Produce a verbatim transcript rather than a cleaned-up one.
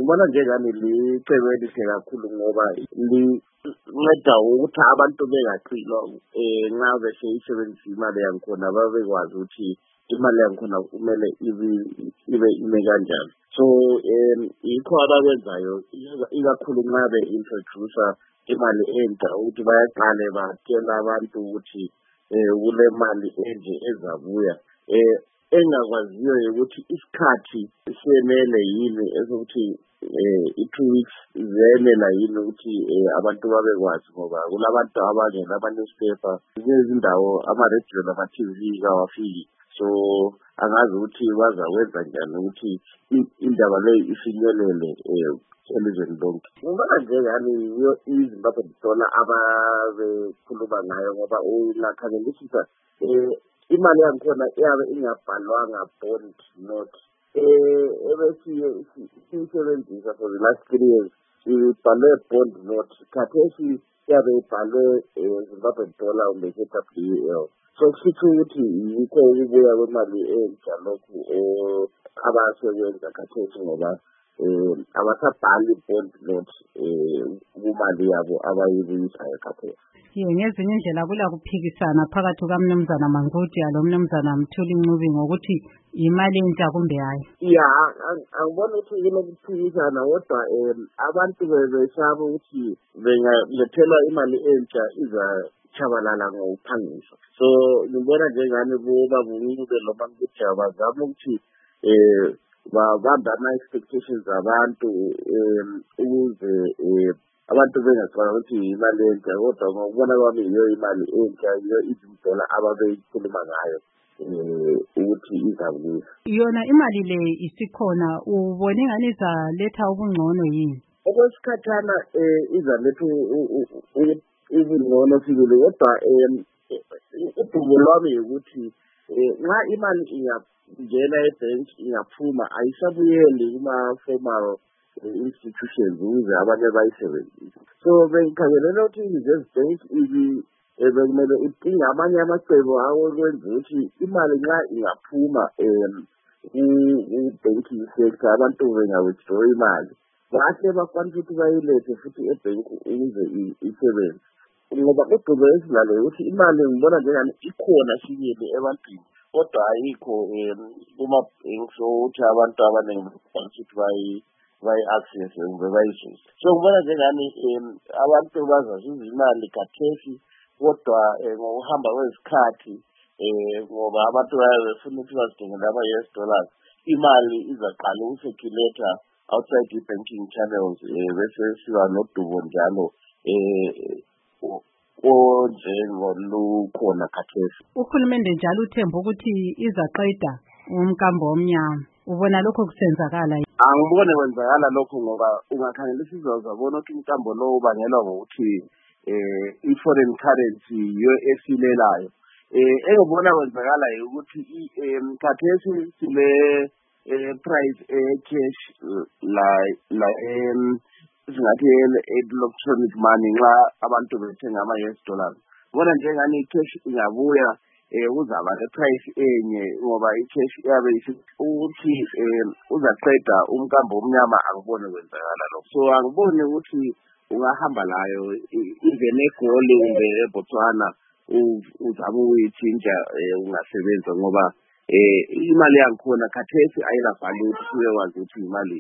ngibona njengani licebo elihle kakhulu ngoba linceda ukuthi abantu bengacilwa eh nxa beseyisebenzisa imali yankhona babekwazi ukuthi imali yankhona kumele ibe ibe ime kanjani. So um yikho abakwenzayo ikakhulu nxa be-introducer imali entsha ukuthi bayaqale batshela abantu ukuthi um kule mali enje ezabuya. um engakwaziyo ukuthi isikhathi senele yini esokuthi um i-two weeks zenela yini ukuthi um abantu babekwazi ngoba kulabantu abangena ama-newspaper kunezindawo ama-radio nama-T V kawafiki. So angazi ukuthi bazakwenza njani ukuthi indaba leyo ifinyelele um elizweni lonke. Ngibona njengani yiyo iZimbabwe Dollar ababekhuluma ngayo ngoba ungakhangelisisa um imali yankhona iyabe ingabhalwanga bond note eh ebesiye siyisebenzisa for the last three years ibhalwe bond note khathesi iyabe ibhalwe Zimbabwe Dollar kumbe W L. So kusho ukuthi yikho ukubuya kwemali entsha lokhu abasebenza khathesi ngoba um abasabhali bond note um kumali yabo abayibuyisayo khathesi. Ye ngezinye indlela kula kuphikisana phakathi kukaMnumzana Mangudya lo Mnumzana Mthuli Ncube ngokuthi imali entsha kumbe hayi. Ya angibona ukuthi kunokuphikisana kodwa um abantu bebesaba ukuthi bengalethelwa imali entsha iza chabalala ngokuphangisa. So ngibona njengani boba Ncube lo Mangudya bazama ukuthi um babamba ama-expectations abantu um ukuze um abantu bengacabanga ukuthi imali entsha kodwa ngokubona kwami yiyo imali entsha yiyo izindola ababeyikhuluma ngayo um ukuthi izabuya. Yona imali le isikhona ubone ngani izaletha ubungcono yini? Okwesikhathana um izaletha ubungcono sibili kodwa um udumo lwami ukuthi nxa imali ingangena ebhenki ingaphuma ayisabuyeli kuma-formal institutions ukuze abanye bayisebenzise. So bengikhangelela ukuthi i-Reserve Bank bekumele idinga amanye amacebo akwenza ukuthi imali nxa ingaphuma um ku-banking sector abantu benga-withdraw imali bahle bakwanisa ukuthi bayilethe futhi ebhenki ukuze isebenze. Ngoba udumo esilale ukuthi imali ngibona njengani ikhona sibili ebantwini kodwa ayikho um kuma-banks ukuthi abantu abaningi bakwanisa ukuthi bayi bayi-access kumbe bayisuse. So ngibona njengani um abantu bazazuza imali khathesi kodwa ngokuhamba kwesikhathi um ngoba abantu bayabe befuna ukuthi bazidingele ama-U S dollars imali izaqala uku-circulate outside i-banking channels um bese siba nodubo njalo um onjengolukhona khathesi. Uhulumende njalo uthemba ukuthi izaqeda umkambo omnyama. Ubona lokho kusenzakala? Angibone kwenzakala lokho ngoba ungakhangelisa izazabona ukuthi umkambo lo ubangelwa ngokuthi um i-foreign currency yiyo esilelayo. Um engibona kwenzakala ukuthi khathesi sile price e-cash la la singathi electronic money nxa abantu bethenga ama-U S dollars. Bona njengani i-cash ingabuya um uzaba le-price enye ngoba i-cash iyabe ukuthi um uzaqeda umkambo omnyama angibone kwenzakala lokho. So angiboni ukuthi ungahamba layo even eGoli kumbe eBotswana uzama ukuyitshintsha ungasebenza ngoba um imali yankhona khathesi ayila value ukuthi uyekwazi ukuthi imali